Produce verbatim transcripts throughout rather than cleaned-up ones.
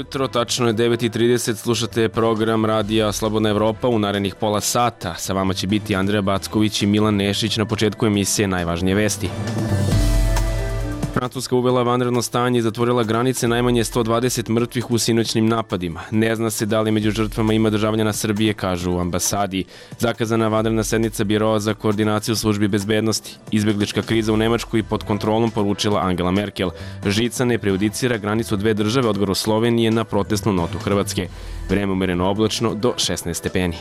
jutro, tačno je devet i trideset, slušate program Radija Slobodna Evropa. U narednih pola sata sa vama će biti Andreja Backović i Milan Nešić. Na početku emisije najvažnije vesti. Francuska uvela vanredno stanje i zatvorila granice, najmanje sto dvadeset mrtvih u sinoćnim napadima. Ne zna se da li među žrtvama ima državljana Srbije, kažu u ambasadi. Zakazana vanredna sednica Biroa za koordinaciju službi bezbednosti. Izbeglička kriza u Nemačkoj pod kontrolom, poručila Angela Merkel. Žica ne prejudicira granicu dve države, odgovor Slovenije na protestnu notu Hrvatske. Vreme umereno oblačno do šesnaest stepeni.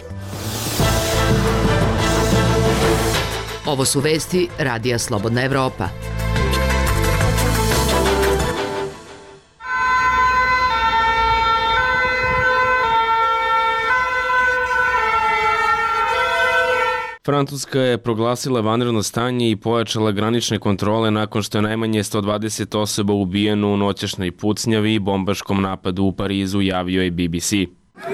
Ovo su vesti Radija Slobodna Evropa. Francuska je proglasila vanredno stanje i pojačala granične kontrole nakon što je najmanje sto dvadeset osoba ubijeno u noćašnjoj pucnjavi i bombaškom napadu u Parizu, javio je B B C.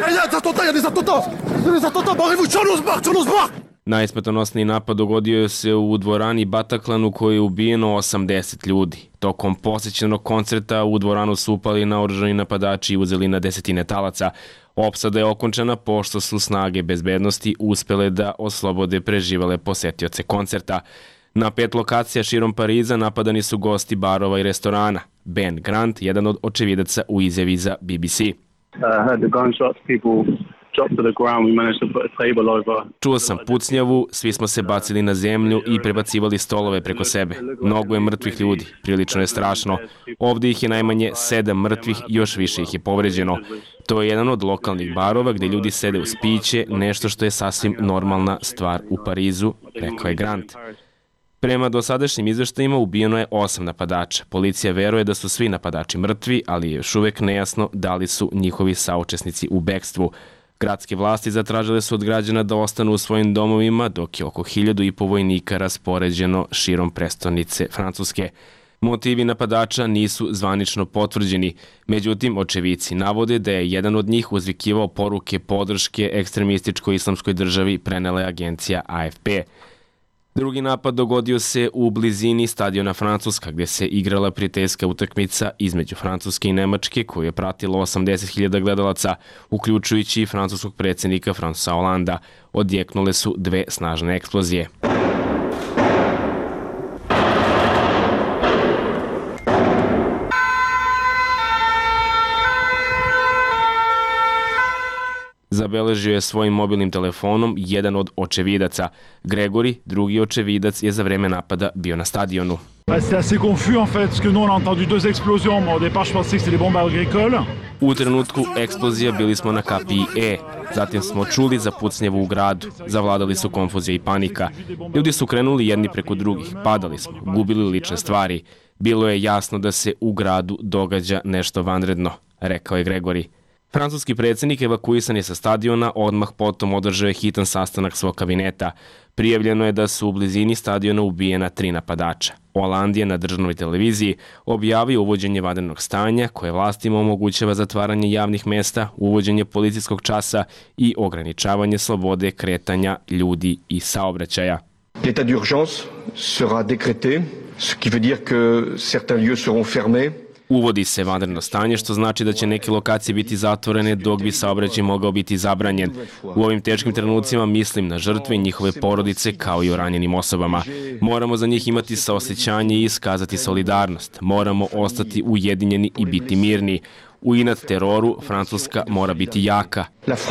Najsmrtonosniji napad dogodio se u dvorani Bataclan u kojoj je ubijeno osamdeset ljudi. Tokom posjećenog koncerta u dvoranu su upali naoružani napadači i uzeli na desetine talaca. Opsada je okončana pošto su snage bezbednosti uspele da oslobode preživele posetioce koncerta. Na pet lokacija širom Pariza napadani su gosti barova i restorana. Ben Grant, jedan od očevidaca, u izjavi za B B C. Čuo sam pucnjavu, svi smo se bacili na zemlju i prebacivali stolove preko sebe. Mnogo je mrtvih ljudi, prilično je strašno. Ovdje ih je najmanje sedam mrtvih, još više ih je povređeno. To je jedan od lokalnih barova gdje ljudi sede uz piće, nešto što je sasvim normalna stvar u Parizu, rekao je Grant. Prema dosadašnjim izveštajima ubijeno je osam napadača. Policija veruje da su svi napadači mrtvi, ali je još uvek nejasno da li su njihovi saučesnici u bekstvu. Gradske vlasti zatražile su od građana da ostanu u svojim domovima, dok je oko hiljadu i po vojnika raspoređeno širom prestonice Francuske. Motivi napadača nisu zvanično potvrđeni, međutim očevici navode da je jedan od njih uzvikivao poruke podrške ekstremističkoj islamskoj državi, prenela je agencija A F P. Drugi napad dogodio se u blizini stadiona Francuska, gdje se igrala prijateljska utakmica između Francuske i Nemačke, koju je pratilo osamdeset hiljada gledalaca, uključujući i francuskog predsjednika Françoisa Hollanda. Odjeknule su dve snažne eksplozije. Zabeležio je svojim mobilnim telefonom jedan od očevidaca. Gregori, drugi očevidac, je za vreme napada bio na stadionu. U trenutku eksplozija bili smo na kapiji E. Zatim smo čuli za pucnjevu u gradu. Zavladali su konfuzija i panika. Ljudi su krenuli jedni preko drugih. Padali smo, gubili lične stvari. Bilo je jasno da se u gradu događa nešto vanredno, rekao je Gregori. Francuski predsjednik evakuisan je sa stadiona, odmah potom održao je hitan sastanak svog kabineta. Prijavljeno je da su u blizini stadiona ubijena tri napadača. Hollande je na državnoj televiziji objavio uvođenje vanrednog stanja koje vlastima omogućava zatvaranje javnih mesta, uvođenje policijskog časa i ograničavanje slobode kretanja ljudi i saobraćaja. L'état d'urgence sera décrété, ce qui veut dire que certains lieux seront fermés. Uvodi se vanredno stanje, što znači da će neke lokacije biti zatvorene dok bi saobraćaj mogao biti zabranjen. U ovim teškim trenucima mislim na žrtve i njihove porodice kao i o ranjenim osobama. Moramo za njih imati saosećanje i iskazati solidarnost. Moramo ostati ujedinjeni i biti mirni. U inat teroru Francuska mora biti jaka,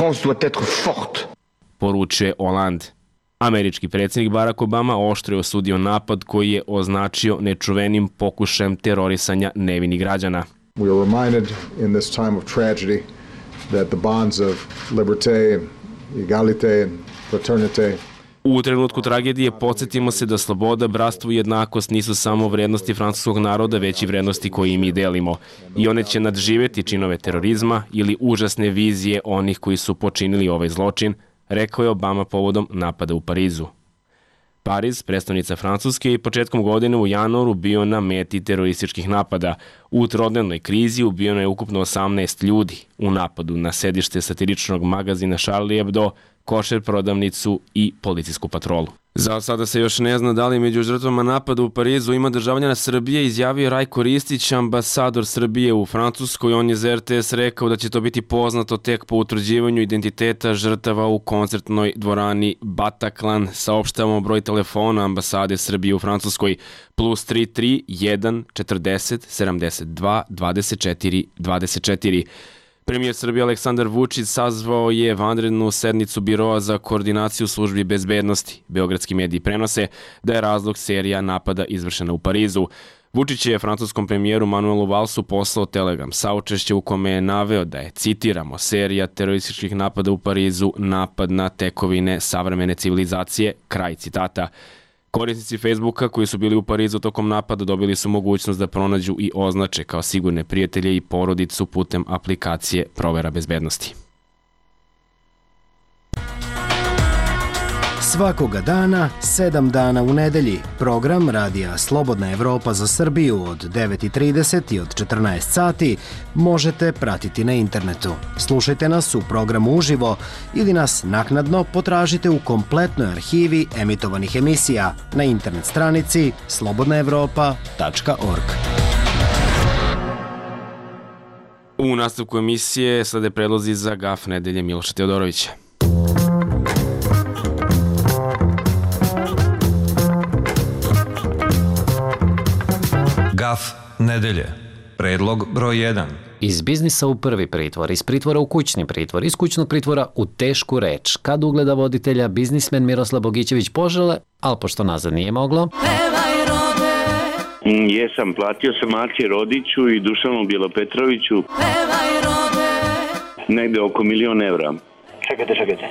poručuje Hollande. Američki predsjednik Barack Obama oštro je osudio napad koji je označio nečuvenim pokušajem terorisanja nevinih građana. We are reminded in this time of tragedy that the bonds of liberté, égalité and fraternité. U trenutku tragedije podsjetimo se da sloboda, bratstvo i jednakost nisu samo vrednosti francuskog naroda, već i vrednosti koje mi delimo. I one će nadživjeti činove terorizma ili užasne vizije onih koji su počinili ovaj zločin, rekao je Obama povodom napada u Parizu. Pariz, prestonica Francuske, je početkom godine u januaru bio na meti terorističkih napada. U trodnevnoj krizi ubijeno je ukupno osamnaest ljudi u napadu na sedište satiričnog magazina Charlie Hebdo, košer prodavnicu i policijsku patrolu. Za sada se još ne zna da li među žrtvama napada u Parizu ima državljana Srbije, izjavio Rajko Ristić, ambasador Srbije u Francuskoj. On je za R T S rekao da će to biti poznato tek po utvrđivanju identiteta žrtava u koncertnoj dvorani Bataclan. Saopštavamo broj telefona ambasade Srbije u Francuskoj plus tri tri jedan četrdeset sedamdeset dva dvadeset četiri dvadeset četiri. Premijer Srbije Aleksandar Vučić sazvao je vanrednu sednicu Biroa za koordinaciju službi bezbednosti. Beogradski mediji prenose da je razlog serija napada izvršena u Parizu. Vučić je francuskom premijeru Manuelu Valsu poslao telegram saučešće u kome je naveo da je, citiramo, serija terorističkih napada u Parizu napad na tekovine savremene civilizacije, kraj citata. Korisnici Facebooka koji su bili u Parizu tokom napada dobili su mogućnost da pronađu i označe kao sigurne prijatelje i porodicu putem aplikacije provera bezbednosti. Svakoga dana, sedam dana u nedelji, program Radija Slobodna Evropa za Srbiju od devet i trideset i od četrnaest sati možete pratiti na internetu. Slušajte nas u programu uživo ili nas naknadno potražite u kompletnoj arhivi emitovanih emisija na internet stranici slobodna evropa tačka org. U nastavku emisije slede predlozi za gaf nedelje Miloša Teodorovića. Gaf nedelje. Predlog broj jedan. Iz biznisa u prvi pritvor, iz pritvora u kućni pritvor, iz kućnog pritvora u tešku reč. Kad ugleda voditelja biznismen Miroslav Bogićević požele, ali pošto nazad nije moglo... Jesam, platio sam Aci Rodiću i Dušanu Bjelopetroviću negde oko milion evra. Čekajte, čekajte.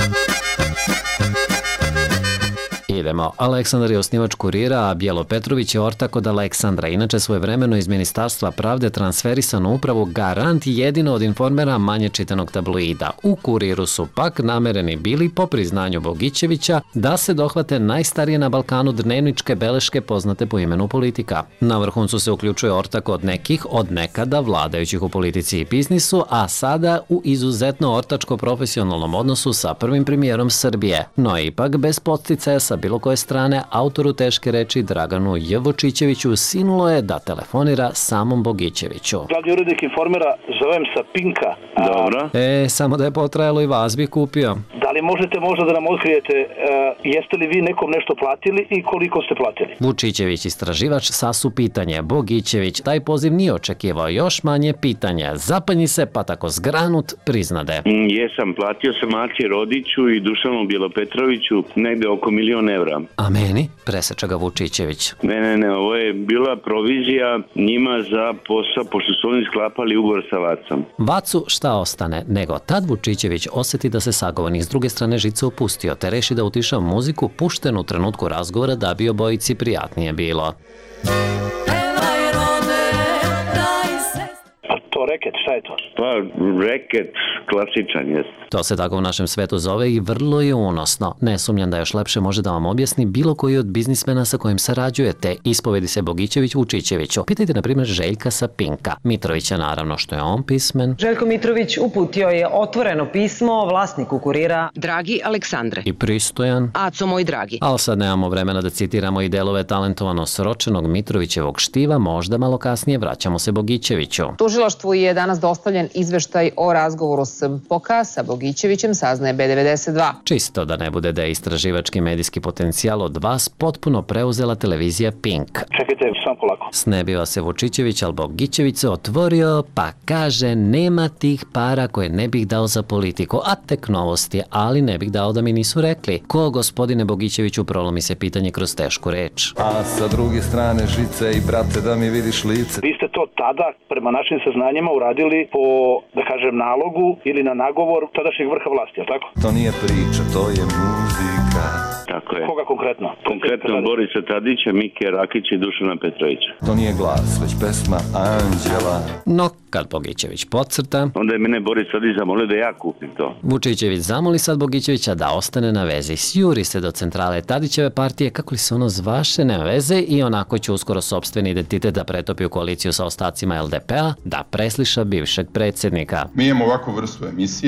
Idemo. Aleksandar je osnivač Kurira, a Bjelopetrović je ortak od Aleksandra. Inače, svojevremeno iz Ministarstva pravde transferisan u upravu Garant, jedino od Informera manje čitanog tabloida. U Kuriru su pak namereni bili, po priznanju Bogićevića, da se dohvate najstarije na Balkanu dnevničke beleške poznate po imenu Politika. Na vrhuncu se uključuje ortak od nekih, od nekada vladajućih u politici i biznisu, a sada u izuzetno ortačko-profesionalnom odnosu sa prvim premijerom Srbije. No ipak, bez podsticaja sa bilo koje strane, autoru teške reči Draganu J. Vučićeviću sinulo je da telefonira samom Bogićeviću. Glavni urednik Informera, zovem sa Pinka. Dobro. E, samo da je potrajalo i vas bi kupio. Da li možete možda da nam otkrijete, uh, jeste li vi nekom nešto platili i koliko ste platili? Vučićević, istraživač, sasu pitanje. Bogićević taj poziv nije očekivao, još manje pitanje. Zapanji se, pa tako zgranut, priznade. Mm, jesam, platio sam Aci Rodiću i Dušanu Bjelopetroviću negde oko milion evra. A meni? Preseča ga Vučićević. Ne, ne, ne, ovo je bila provizija njima za posao, pošto su oni sklapali ugovor sa Vacom. Vacu šta ostane, nego tad Vučićević osjeti da se sagovornik s druge strane žice opustio, te reši da utiša muziku puštenu u trenutku razgovora da bi obojici prijatnije bilo. To reket, šta je to? Pa, reket, klasičan jest. To se tako u našem svetu zove i vrlo je unosno. Ne sumnjam da još lepše može da vam objasni bilo koji od biznismena sa kojim sarađujete. Ispovedi se Bogićević Vučićeviću. Pitajte, na primjer, Željka sa Pinka. Mitrovića, naravno, što je on pismen. Željko Mitrović uputio je otvoreno pismo vlasniku Kurira. Dragi Aleksandre. I pristojan. Aco moj dragi. Ali sad nemamo vremena da citiramo i delove talentovano sročenog Mitrovićevog štiva, možda malo kasnije vraćamo se Bogićeviću. Tužilaštvu je danas dostavljen izveštaj o razgovoru S B P O K-a sa Bogićevićem, saznaje B devedeset dva. Čisto da ne bude da je istraživački medijski potencijal od vas potpuno preuzela televizija Pink. Čekajte, sam polako. Snebiva se Vučićević, ali Bogićević se otvorio, pa kaže nema tih para koje ne bih dao za politiku, a tek novosti, ali ne bih dao da mi nisu rekli. Ko, gospodine Bogićeviću, prolomi se pitanje kroz tešku reč. A sa druge strane žice i brate da mi vidiš lice. Vi ste to tada, prema našim saznanjima, uradili po, da kažem, nalogu ili na nagovor tadašnjeg vrha vlasti, je tako? To nije priča, to je muzika. Tako je. Koga konkretno? Konkretno Borisa Tadića, Mike Rakića i Dušana Petrovića. To nije glas, već pesma Anđela. No, kad Bogićević podcrta... Onda je mene Boris Tadić zamolio da ja kupim to. Vučićević zamoli sad Bogićevića da ostane na vezi. Sjuri se do centrale Tadićeve partije, kako li se ono zvaše, nema veze, i onako će uskoro sopstveni identitet da pretopi u koaliciju sa ostacima L D P-a, da presliša bivšeg predsjednika. Mi imamo ovakvu vrstu emisija,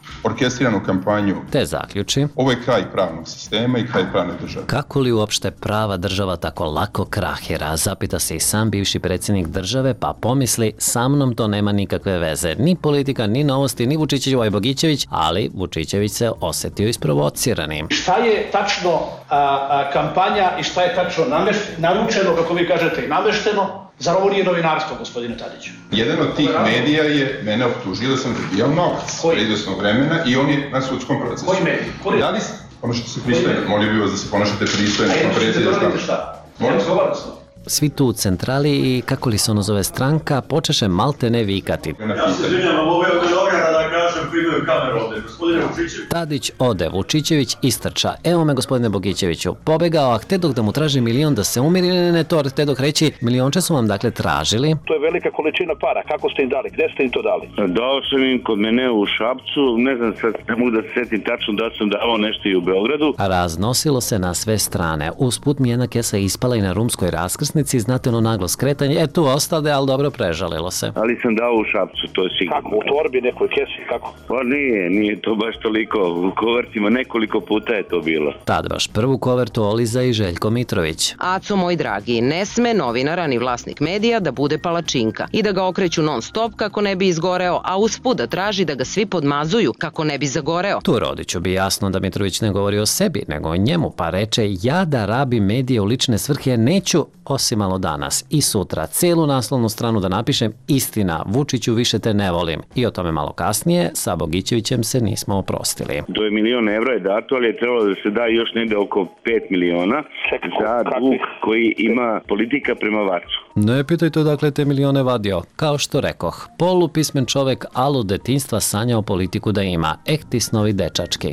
orkestriranu kampanju. Te zaključi. Ovo je kraj pravnog sistema i kraj pravne države. Kako li uopšte prava država tako lako krahira? Zapita se i sam bivši predsjednik države, pa pomisli, sa mnom to nema nikakve veze. Ni politika, ni novosti, ni Vučićević i Bogićević, ali Vučićević se osetio isprovociranim. Šta je tačno a, a, kampanja i šta je tačno namešt, naručeno, kako vi kažete, i namešteno? Zar ovo nije novinarstvo, gospodine Tadiću? Jedan od tih medija je mene optužio da sam dobijao novac pre izvesnog vremena i on je na sudskom procesu. Koji medij? Koji? Da li se ponašate se pristojno? Molio bih vas da se ponašate pristojno. A jedno ćete doradite šta? Ja razgovaram s tom. Svi tu u centrali i, kako li se ono zove, stranka, počeše malte ne vikati. Ja se izvinjavam, ovo je od Beograda da kažem, primaju kameru ovde. Gospodine Vučićević. Tadić ode, Vučićević istrča. Evo me, gospodine Bogićeviću, pobegao, a htedok da mu traži milion da se umiri, ne, ne, to htedok reći, milionče su vam dakle tražili. To je velika količina para, kako ste im dali, gde ste im to dali? Dao sam im kod mene u Šapcu, ne znam sad, ne mogu da se setim tačno da sam davao nešto i u Beogradu. Raznosilo se na sve strane. Usput mi jedna kesa ispala i na rumskoj raskrsnici, znate ono naglo skretanje, e tu ostade, ali dobro prežalilo se. Ali sam dao u Šapcu, to je sigurno. Kako, u torbi nekoj kesi, kako? Pa nije, nije to baš toliko, u kovertima nekoliko puta je to bilo. Tad baš prvu kovertu oliza i Željko Mitrović. Aco moj dragi, ne sme novinara ni vlasnik medija da bude palačinka i da ga okreću non stop kako ne bi izgoreo, a usput da traži da ga svi podmazuju kako ne bi zagoreo. Tu Rodiću bi jasno da Mitrović ne govori o sebi, nego o njemu, pa reče ja da rabim medije u lične svrhe neću, osim malo danas i sutra celu naslovnu stranu da napišem istina, Vučiću više te ne volim. I o tome malo kasnije, sa Bogićevićem se nismo oprostili. To je milion evra je dato, ali je trebalo da se da još negde oko pet miliona za dug koji ima politika prema Varcu. Ne pitajte odakle te milione vadio. Kao što rekoh, polupismen čovek, ali od detinjstva sanjao politiku da ima. Ekti snovi dečački.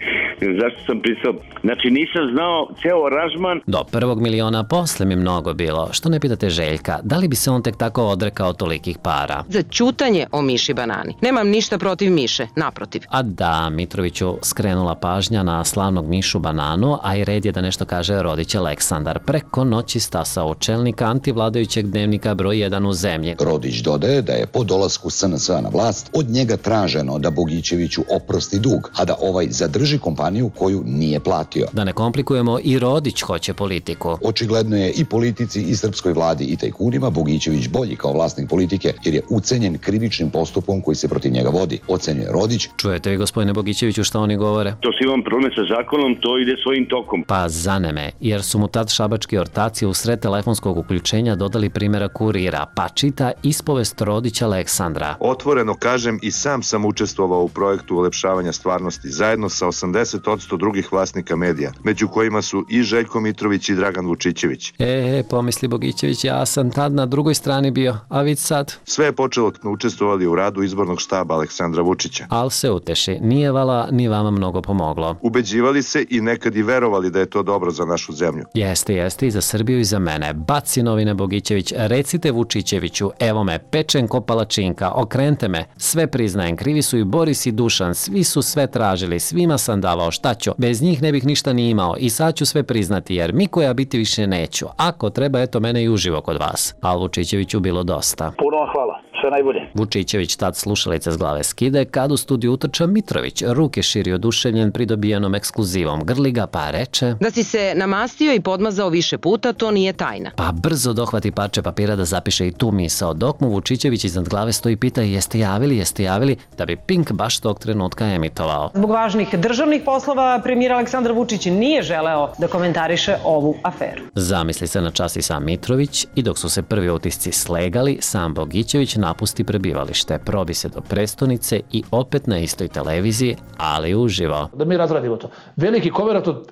Zašto sam pristao? Znači nisam znao ceo aranžman. Do prvog miliona posle mi mnogo bilo. Što ne pitate Željka, da li bi se on tek tako odrekao tolikih para? Za ćutanje o Miši Banani. Nemam ništa protiv Miše, naprotiv. A da, Mitroviću skrenula pažnja na slavnog Mišu Bananu, a i red je da nešto kaže Rodić Aleksandar. Preko noći stasao čelnika antivladajućeg dnevnika broj jedan u zemlji. Rodić dodaje da je po dolasku S N S-a na vlast od njega traženo da Bogićeviću oprosti dug, a da ovaj zadrži kompaniju koju nije platio. Da ne komplikujemo, i Rodić hoće politiku. Očigledno je i politici i srpskoj vladi i tajkunima Bogićević bolji kao vlasnik politike jer je ucenjen krivičnim postupom koji se protiv njega vodi. Ocenjuje Rodić. Čujete vi, gospodine Bogićeviću, šta oni govore? To si imam problem sa zakonom, to ide svojim tokom. Pa zaneme, jer su mu tad šabački ortaci u sred telefonskog uključenja dodali primjera Kurira, pa čita ispovest Rodića Aleksandra. Otvoreno kažem, i sam sam učestvovao u projektu ulepšavanja stvarnosti zajedno sa osamdeset posto drugih vlasnika medija, među kojima su i Željko Mitrović i Dragan Vučićević. E, e, pomisli Bogićević, ja sam tad na drugoj strani bio, a vid sad. Sve je počelo kad smo učestvovali u radu izbornog štaba Aleksandra Vučića. Al se uteši, nije vala ni vama mnogo pomoglo. Ubeđivali se i nekad i verovali da je to dobro za našu zemlju. Jeste, jeste, i za Srbiju i za mene. Baci novine Bogićević, recite Vučićeviću, evo me, pečen ko palačinka, okrente me, sve priznajem, krivi su i Boris i Dušan, svi su sve tražili, svima sam davao, šta ću, bez njih ne bih ništa ni imao i sad ću sve priznati jer Mikoja biti više neću. Ako treba, eto mene i uživo kod vas. Al Vučićeviću bilo dosta. Puno vam hvala, sve najbolje. Vučićević tad slušalice s glave skide kad u studiju utrča Mitrović, ruke širi oduševljen pridobijenom ekskluzivom, grli ga pa reče: Da si se namastio i podmazao više puta, to nije tajna. Pa brzo dohvati parče papira da zapiše i tu misao, dok mu Vučićević iznad glave stoji i pita jeste javili, jeste javili, da bi Pink baš tog trenutka emitovao. Zbog važnih državnih poslova premijer Aleksandar Vučić nije želeo da komentariše ovu aferu. Zamisli se na čas i sam Mitrović i dok su se prvi utisci slegali, sam Bogićević napusti prebivalište, probi se do prestonice i opet na istoj televiziji, ali uživo. Da mi razradimo to. Veliki koverat od...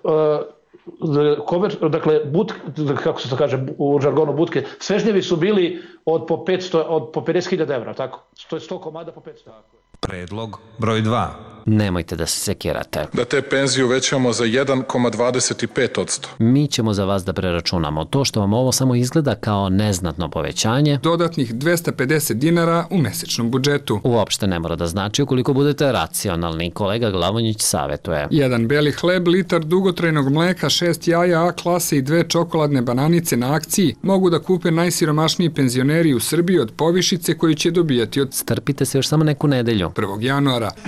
Uh... Kover, dakle, but, kako se to kaže u žargonu butke, svežnjevi su bili od po petsto, od po pedeset hiljada evra, tako? To je sto komada po petsto. Predlog broj dva. Nemojte da se sekirate. Da te penzije uvećamo za jedan zarez dvadeset pet posto. Mi ćemo za vas da preračunamo to što vam ovo samo izgleda kao neznatno povećanje. Dodatnih dvesta pedeset dinara u mesečnom budžetu. Uopšte ne mora da znači ukoliko budete racionalni, kolega Glavonjić savetuje. Jedan beli hleb, litar dugotrajnog mleka, šest jaja A klase i dve čokoladne bananice na akciji mogu da kupe najsiromašniji penzioneri u Srbiji od povišice koju će dobijati od... Strpite se još samo neku nedelju. prvog januara.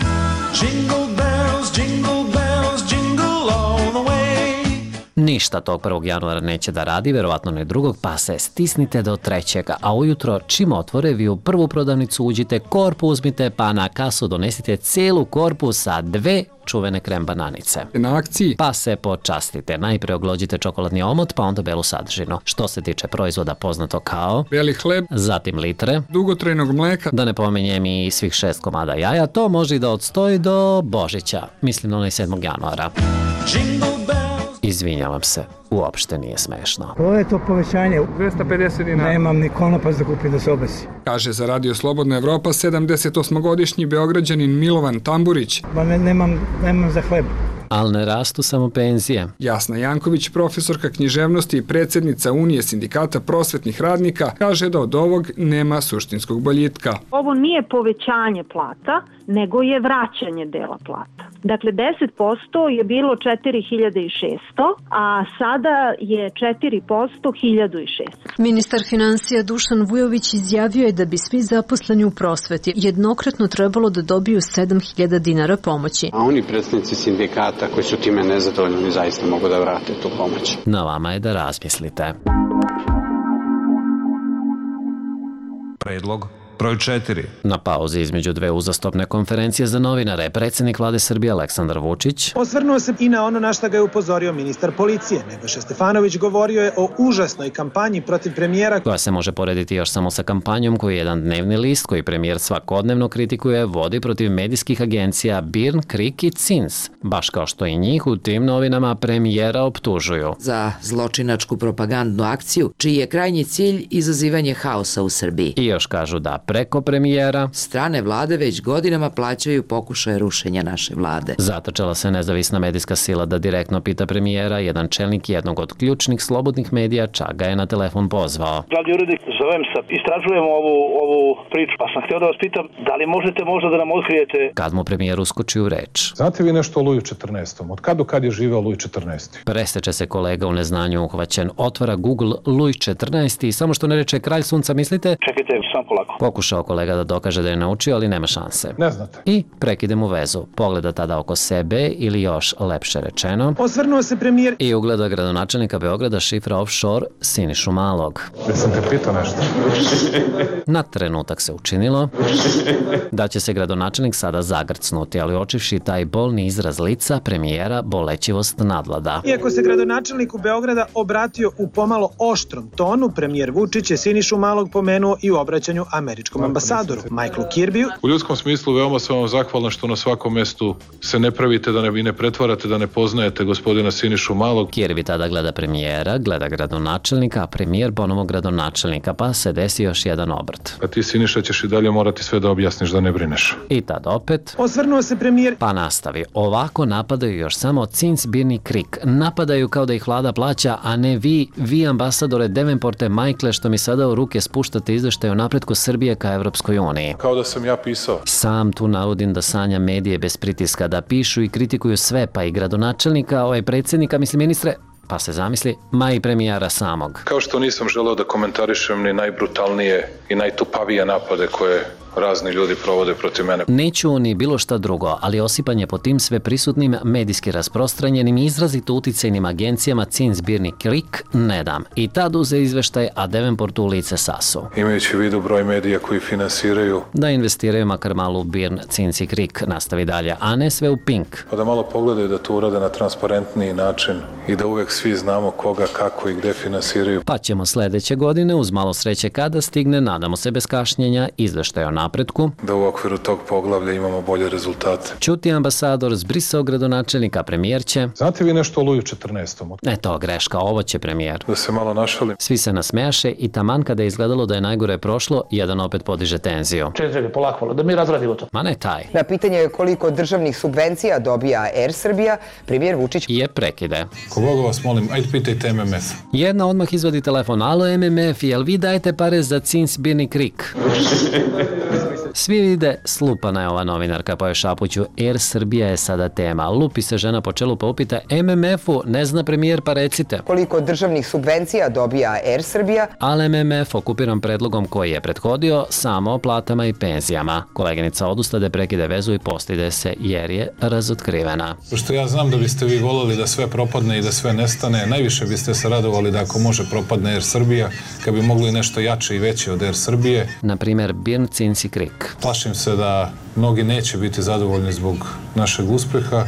Jingle bells, jingle bells, jingle all the way. Ništa tog prvog januara neće da radi, verovatno ne drugog, pa se stisnite do trećega, a ujutro čim otvore vi u prvu prodavnicu uđite, korpu uzmite, pa na kasu donesite celu korpu sa dve čuvene krem bananice. Na akciji pa se počastite. Najpre oglođite čokoladni omot, pa onda belu sadržinu. Što se tiče proizvoda poznato kao beli hleb, zatim litre dugotrajnog mleka, da ne pomenjem i svih šest komada jaja, to može i da odstoji do Božića, mislim na onaj sedmog januara. Izvinjavam se, uopšte nije smešno. Ovo je to povećanje. dvesta pedeset dinara. Nemam ni konopac da kupim da se obesi. Kaže za Radio Slobodna Evropa sedamdesetosmogodišnji Beograđanin Milovan Tamburić. Ba ne, nemam, nemam za hleb. Ali ne rastu samo penzije. Jasna Janković, profesorka književnosti i predsjednica Unije sindikata prosvetnih radnika, kaže da od ovog nema suštinskog boljitka. Ovo nije povećanje plata, nego je vraćanje dela plata. Dakle, deset posto je bilo četiri hiljade šesto, a sada je četiri posto hiljadu šesto. Ministar financija Dušan Vujović izjavio je da bi svi zaposleni u prosveti jednokratno trebalo da dobiju sedam hiljada dinara pomoći. A oni predstavnici sindikata koji su time nezadovoljni, oni zaista mogu da vrate tu pomoć. Na vama je da razmislite. Predlog broj četiri. Na pauzi između dve uzastopne konferencije za novinare, predsjednik vlade Srbije Aleksandar Vučić osvrnuo se i na ono na šta ga je upozorio ministar policije. Nebojša Stefanović govorio je o užasnoj kampanji protiv premijera, koja se može porediti još samo sa kampanjom koju jedan dnevni list koji premijer svakodnevno kritikuje vodi protiv medijskih agencija Birn, Krik i Cins, baš kao što i njih u tim novinama premijera optužuju za zločinačku propagandnu akciju čiji je krajnji cilj izazivanje haosa u Srbiji. I još kažu da preko premijera strane vlade već godinama plaćaju pokušaje rušenja naše vlade. Zatočela se nezavisna medijska sila da direktno pita premijera, jedan čelnik jednog od ključnih slobodnih medija čak ga je na telefon pozvao. Glavni urednik, zovem se, istražujemo ovu, ovu priču, pa sam htio da vas pitam da li možete možda da nam otkrijete. Kad mu premijer uskoči u reč. Znate vi nešto o Luju četrnaestom? Od kad do kad je živeo Luj četrnaesti? Preseče se kolega u neznanju uhvaćen, otvara Google Luj četrnaesti i samo što ne reče kralj sunca, mislite? Čekajte, sam polako. Pokušao kolega da dokaže da je naučio, ali nema šanse. Ne znate. I prekide mu vezu. Pogleda tada oko sebe ili još lepše rečeno. Osvrnuo se premijer i ugleda gradonačelnika Beograda šifra offshore Sinišu Malog. Jesam te pitao nešto? Na trenutak se učinilo da će se gradonačelnik sada zagrcnuti, ali očivši taj bolni izraz lica premijera bolećivost nadvlada. Iako se gradonačelniku Beograda obratio u pomalo oštrom tonu, premijer Vučić je Sinišu Malog pomenuo i u obraćanju američkom ambasadoru Michaelu Kirbiju. U ljudskom smislu veoma sam vam zahvalan što na svakom mestu se ne pravite, da ne, ne pretvarate, da ne poznajete gospodina Sinišu Malog. Kirbi tada gleda premijera, gleda gradonačelnika, a premijer ponovo gradonačelnika, pa se desi još jedan obrt. A ti Siniša ćeš i dalje morati sve da objasniš, da ne brineš. I tad opet osvrnuo se premijer pa nastavi. Ovako napadaju još samo Cins, Birni, Krik. Napadaju kao da ih vlada plaća, a ne vi, vi ambasadore Devenporte Michael, što mi sada u ruke spuštate izveštaj o napretku Srbije ka Evropskoj uniji. Kao da sam ja pisao. Sam tu navodim da sanja medije bez pritiska, da pišu i kritikuju sve, pa i gradonačelnika, ovaj predsjednika, mislim ministre, pa se zamisli, ma i premijera samog. Kao što nisam želeo da komentarišem ni najbrutalnije i najtupavije napade koje razni ljudi provode protiv mene. Neću ni bilo šta drugo, ali osipanje po tim sve prisutnim, medijski rasprostranjenim i izrazito uticajnim agencijama Cins, Birni, Krik ne dam. I tad uze izveštaj, a Devenport u lice sasu. Imajući u vidu broj medija koji finansiraju, da investiraju makar malo u Birn, Cins i Krik, nastavi dalje, a ne sve u Pink. Pa da malo pogledaju da to urade na transparentniji način i da uvek svi znamo koga, kako i gde finansiraju. Pa ćemo sledeće godine, uz malo sreće kada stigne, nadamo se bez kašnjenja, izveštaj o napretku, da u okviru tog poglavlja imamo bolje rezultate. Ćuti ambasador, zbrisao gradonačelnika, premijer će. Znate vi nešto o Luju četrnaestom? Eto, greška, ovo će premijer. Da se malo našalim. Svi se nasmejaše i taman kada je izgledalo da je najgore prošlo, jedan opet podiže tenziju. Čekaj, polako, da mi razradimo to. Ma ne taj. Na pitanje koliko državnih subvencija dobija Air Srbija, premijer Vučić je prekide. Ko Boga vas molim, ajde pitajte M M F. Jedna odmah izvadi telefon, alo M M F, jel vi dajete pare za Cins, Birni, Krik? Svi vide, slupana je ova novinarka po Šapuću. Air Srbija je sada tema. Lupi se žena po čelu pa upita M M F-u, ne zna premijer pa recite. Koliko državnih subvencija dobija Air Srbija? Ali M M F okupiran predlogom koji je prethodio samo o platama i penzijama. Koleginica odustade, prekide vezu i postide se jer je razotkrivena. Pošto ja znam da biste vi voleli da sve propadne i da sve nestane, najviše biste se radovali da ako može propadne Air Srbija, kad bi mogli nešto jače i veće od Air Srbije. Na primjer, Birn Cincy Creek. Plašim se da mnogi neće biti zadovoljni zbog našeg uspeha.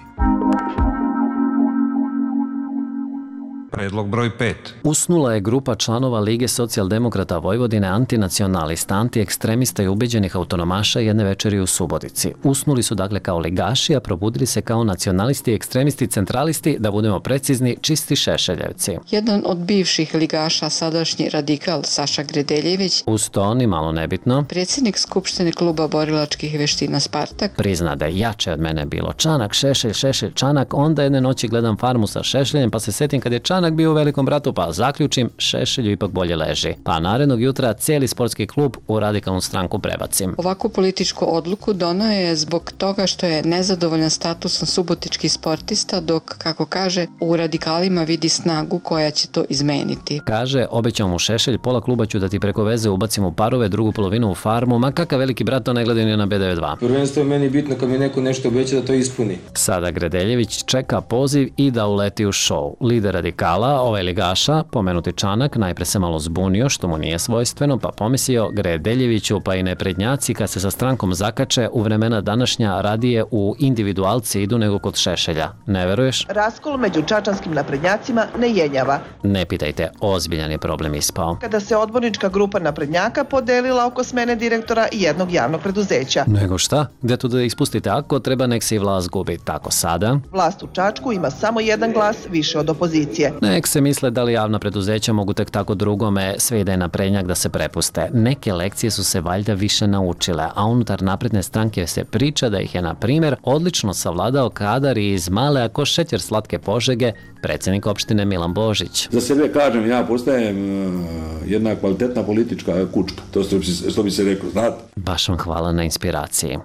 Predlog broj pet. Usnula je grupa članova Lige socijaldemokrata Vojvodine, antinacionalista, antiekstremista i ubeđenih autonomaša jedne večeri u Subotici. Usnuli su dakle kao ligaši, a probudili se kao nacionalisti, ekstremisti, centralisti, da budemo precizni, čisti šešeljevci. Jedan od bivših ligaša, sadašnji radikal Saša Gredeljević, uz to ni malo nebitno, predsjednik Skupštine kluba borilačkih veština Spartak, prizna da je jače od mene bilo Čanak, Šešelj, Šešelj, Čanak, onda jedne noći gledam Farmu sa Šešeljem, pa se setim kad je Čanak bio u Velikom bratu, pa zaključim, Šešelju ipak bolje leži. Pa narednog jutra cijeli sportski klub u radikalnu stranku prebacim. Ovakvu političku odluku donao je zbog toga što je nezadovoljan statusom subotičkih sportista, dok, kako kaže, u radikalima vidi snagu koja će to izmeniti. Kaže, obećao mu Šešelj, pola kluba ću da ti preko veze ubacim u parove, drugu polovinu u Farmu, ma kakav veliki brat, to ne gledaju ni na B devedeset dva. Prvenstvo je meni bitno kad mi neko nešto obeća da to ispuni. Sada Gredeljević čeka poziv i da uleti u show. Lider radikala, ovaj ligaša, pomenuti Čanak, najpre se malo zbunio, što mu nije svojstveno, pa pomislio Gredeljeviću, pa i neprednjaci kad se sa strankom zakače u vremena današnja radije u individualci idu nego kod Šešelja. Ne veruješ? Raskol među čačanskim naprednjacima ne jenjava. Ne pitajte, ozbiljan je problem ispao. Kada se odbornička grupa naprednjaka podelila oko smene direktora i jednog javnog preduzeća. Nego šta? Gde tu da ispustite ako treba, nek se i vlast gubi. Tako sada? Vlast u Čačku ima samo jedan glas više od opozicije. Nek se misle da li javna preduzeća mogu tek tako drugome sve ide na prednjak da se prepuste. Neke lekcije su se valjda više naučile, a unutar napredne stranke se priča da ih je, na primjer, odlično savladao kadar iz male ako šećer slatke Požege, predsjednik opštine Milan Božić. Za sebe kažem, ja postajem jedna kvalitetna politička kučka, to što bi se reklo, znate. Baš vam hvala na inspiraciji.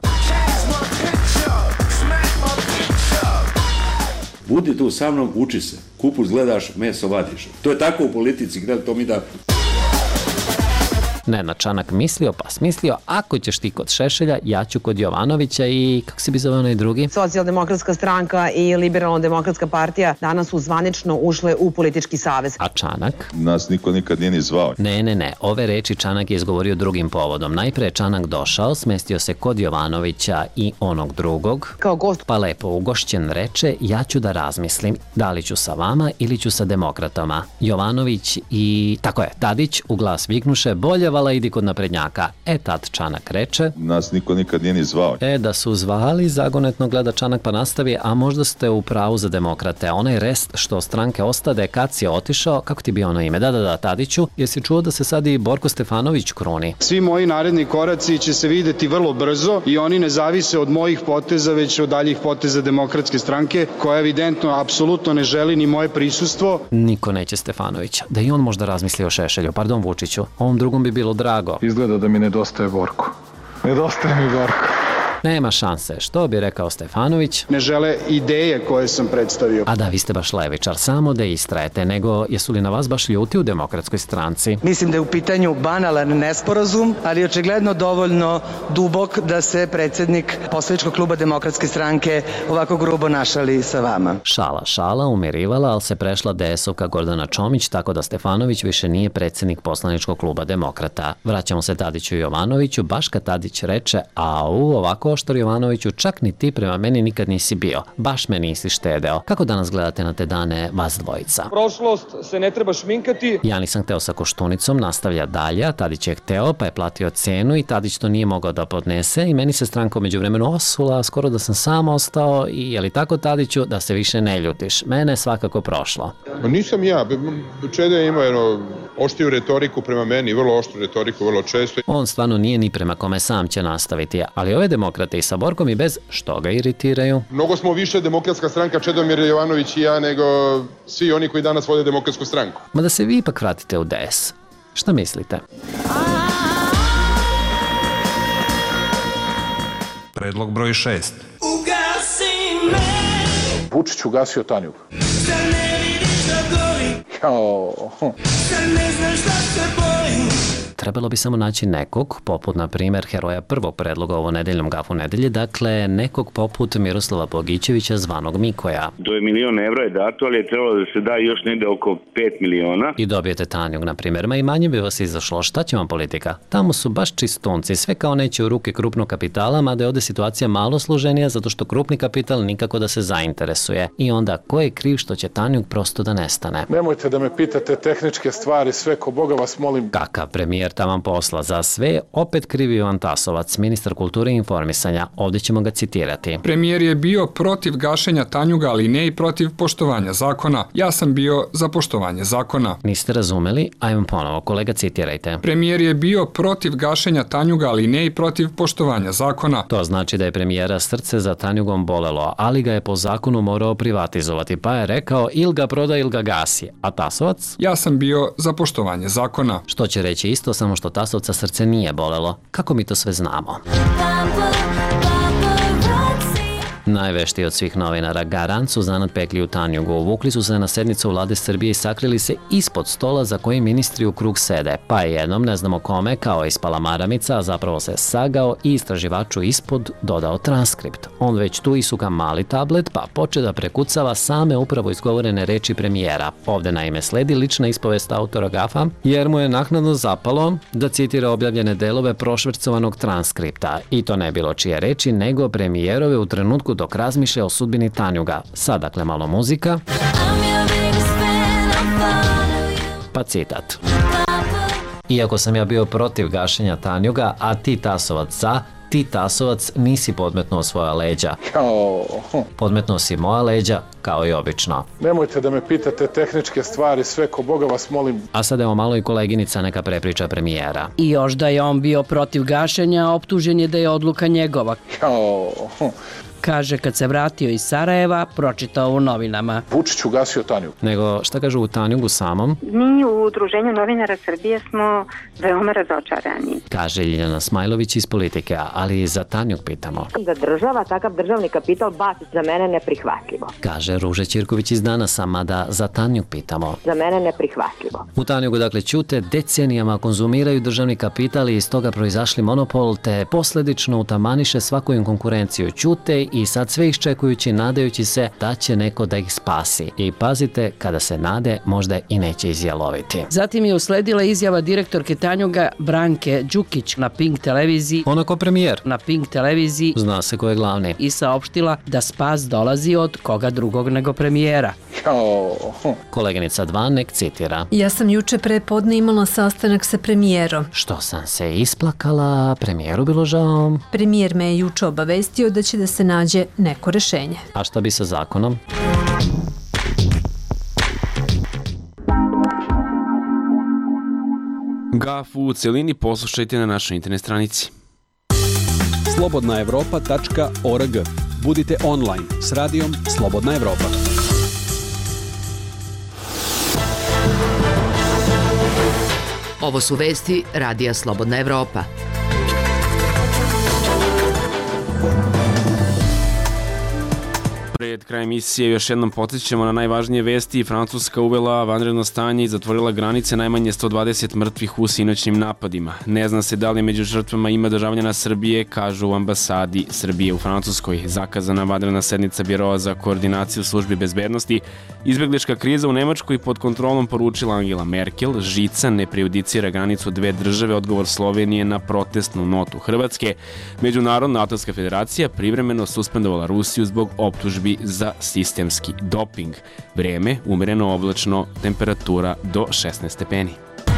Budi tu sa mnom, uči se. Kupus gledaš, meso vadiš. To je tako u politici, gdje to mi da... Nenad Čanak mislio pa smislio, ako ćeš ti kod Šešelja, ja ću kod Jovanovića i kako se bi zove onaj drugi? Socijaldemokratska stranka i Liberalno-demokratska partija danas su zvanično ušle u politički savez. A Čanak? Nas niko nikad nije ni zvao. Ne, ne, ne, ove reči Čanak je izgovorio drugim povodom. Najpre je Čanak došao, smestio se kod Jovanovića i onog drugog. Kao gost. Pa lepo ugošćen reče, ja ću da razmislim, da li ću sa vama ili ću sa demokratama. Jovanović i, tako je, Tadić u glas viknuše, bolje vala idi kod naprednjaka. E tad Čanak reče, nas niko nikad nije ni zvao. E da su zvali, zagonetno gleda Čanak pa nastavi, a možda ste u pravu za demokrate. Onaj rest što stranke ostade kad si otišao, kako ti bio ono ime? Da, da, da, Tadiću, jesi čuo da se sad i Borko Stefanović kruni? Svi moji naredni koraci će se videti vrlo brzo i oni ne zavise od mojih poteza, već od daljih poteza Demokratske stranke, koja evidentno apsolutno ne želi ni moje prisustvo. Niko neće Stefanovića. Da i on možda razmisli o Šešelju. Pardon Vučiću, ovom drugom bi bilo drago. Izgleda da mi nedostaje Borko. Nedostaje mi Borko. Nema šanse, što bi rekao Stefanović? Ne žele ideje koje sam predstavio. A da, vi ste baš levičar, samo da istrajete, nego jesu li na vas baš ljuti u Demokratskoj stranci? Mislim da je u pitanju banalan nesporazum, ali očigledno dovoljno dubok da se predsjednik poslaničkog kluba Demokratske stranke ovako grubo našali sa vama. Šala, šala, umirivala, ali se prešla D S-ovka Gordana Čomić, tako da Stefanović više nije predsjednik poslaničkog kluba Demokrata. Vraćamo se Tadiću i Jovanoviću, baš kad Tadić reče, au, ovako oštar Jovanoviću, čak ni ti prema meni nikad nisi bio. Baš me nisi štedeo. Kako danas gledate na te dane vas dvojica? Prošlost se ne treba šminkati. Ja nisam hteo sa Koštunicom, nastavlja dalje, a Tadić je hteo, pa je platio cenu i Tadić to nije mogao da podnese i meni se stranka umeđu vremenu osula, skoro da sam sam ostao i je li tako Tadiću, da se više ne ljutiš? Mene je svakako prošlo. Nisam ja, Čeda je imao jedno oštriju retoriku prema meni, vrlo oštru retoriku, vrlo često. On stvarno nije ni prema kome sam će nastaviti, ali ove demokrate i sa Borkom i bez, što ga iritiraju? Mnogo smo više demokratska stranka, Čedomir Jovanović i ja, nego svi oni koji danas vode demokratsku stranku. Ma da se vi ipak vratite u D S. Šta mislite? Predlog broj šest. Vučić ugasio Tanjug. Jao. Trebalo bi samo naći nekog, poput, na primjer, heroja prvog predloga ovo nedeljnom Gafu nedelje, dakle, nekog poput Miroslava Bogićevića zvanog Mikoja. To je milion evra je dato, ali je trebalo da se da još negde oko pet miliona. I dobijete Tanjug, na primjer, ma i manje bi vas izašlo. Šta će vam politika? Tamo su baš čistunci, sve kao neće u ruke krupnog kapitala, mada je ovde situacija malo složenija, zato što krupni kapital nikako da se zainteresuje. I onda, ko je kriv što će Tanjug prosto da nestane? Nemojte da me pitate tehničke stvari, sve ko Boga vas molim. Kakav premijer taman posla za sve, opet krivi Ivan Tasovac, ministar kulture i informisanja. Ovdje ćemo ga citirati. Premijer je bio protiv gašenja Tanjuga, ali ne i protiv poštovanja zakona. Ja sam bio za poštovanje zakona. Niste razumeli? Ajmo ponovo, kolega, citirajte. Premijer je bio protiv gašenja Tanjuga, ali ne i protiv poštovanja zakona. To znači da je premijera srce za Tanjugom bolelo, ali ga je po zakonu morao privatizovati, pa je rekao il ga proda il ga gasi. A Tasovac? Ja sam bio za poštovanje zakona. Što će reći isto, samo što Tasovca srce nije bolelo. Kako mi to sve znamo? Najveštiji od svih novinara, garant su zanat pekli u Tanjugu. Uvukli su se na sednicu vlade Srbije i sakrili se ispod stola za koji ministri u krug sede. Pa je jednom, ne znamo kome, kao ispala maramica, a zapravo se sagao i istraživaču ispod dodao transkript. On već tu isuka mali tablet, pa poče da prekucava same upravo izgovorene reči premijera. Ovde naime sledi lična ispovest autora Gafa, jer mu je naknadno zapalo da citira objavljene delove prošvercovanog transkripta. I to ne bilo čije reči, nego premijerove u trenutku dok razmišlja o sudbini Tanjuga. Sad, dakle, malo muzika. Pa citat. Iako sam ja bio protiv gašenja Tanjuga, a ti Tasovac za, ti Tasovac nisi podmetnuo svoja leđa. Jao. Podmetnuo si moja leđa, kao i obično. Nemojte da me pitate tehničke stvari, sve ko Boga vas molim. A sad evo malo i koleginica neka prepriča premijera. I još da je on bio protiv gašenja, optužen je da je odluka njegova. Jao. Kaže kad se vratio iz Sarajeva, pročitao u novinama. Vučić ugasio Tanjug. Nego šta kažu u Tanjugu samom? Mi u Udruženju novinara Srbije smo veoma razočarani. Kaže Ljiljana Smajlović iz Politike, ali i za Tanjug pitamo. Da država takav državni kapital baci, za mene neprihvatljivo. Kaže Ruža Ćirković iz Danasa, mada za Tanjug pitamo. Za mene neprihvatljivo. U Tanjugu dakle ćute, decenijama konzumiraju državni kapital i iz toga proizašli monopol, te posledično utamaniše svaku im konkurenciju. Ćute i sad sve iščekujući, nadajući se da će neko da ih spasi. I pazite, kada se nade, možda i neće izjaloviti. Zatim je usledila izjava direktorke Tanjuga Branke Đukić na Pink televiziji. Ona ko premijer. Na Pink televiziji. Zna se ko je glavni. I saopštila da spas dolazi od koga drugog nego premijera. Jao. Koleginica dva nek citira. Ja sam juče pre podne imala sastanak sa premijerom. Što sam se isplakala, premijeru bilo žao. Premijer me je juče obavestio da će da se nađe neko rešenje. A šta bi sa zakonom? Gafu u celini poslušajte na našoj internet stranici. slobodna evropa tačka org. Budite online s radijom Slobodna Evropa. Ovo su vesti Radija Slobodna Evropa. Pred krajem emisije još jednom podsjećamo na najvažnije vesti. Francuska uvela vanredno stanje i zatvorila granice, najmanje sto dvadeset mrtvih u sinoćnim napadima. Ne zna se da li među žrtvama ima državljana Srbije, kažu u ambasadi Srbije u Francuskoj. Zakazana vanredna sednica Biroa za koordinaciju službi bezbednosti. Izbeglička kriza u Nemačkoj pod kontrolom, poručila Angela Merkel. Žica ne prejudicira granicu dve države, odgovor Slovenije na protestnu notu Hrvatske. Međunarodna atomska federacija privremeno suspendovala Rusiju zbog optužbi za sistemski doping. Vreme, umereno oblačno, temperatura do šesnaest stepeni.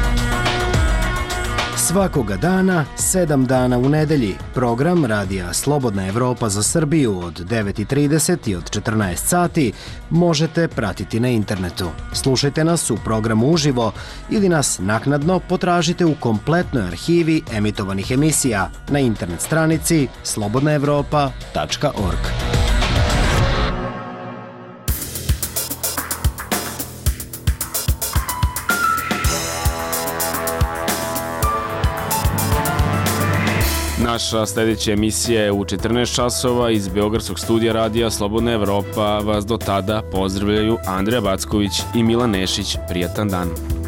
Svakoga dana, sedam dana u nedelji. Program Radija Slobodna Evropa za Srbiju od devet i trideset i od četrnaest sati možete pratiti na internetu. Slušajte nas u programu uživo ili nas naknadno potražite u kompletnoj arhivi emitovanih emisija na internet stranici slobodna evropa tačka org. Naša sledeća emisija je u četrnaest časova iz Beogradskog studija radija Slobodna Evropa. Vas do tada pozdravljaju Andreja Backović i Milan Nešić. Prijatan dan.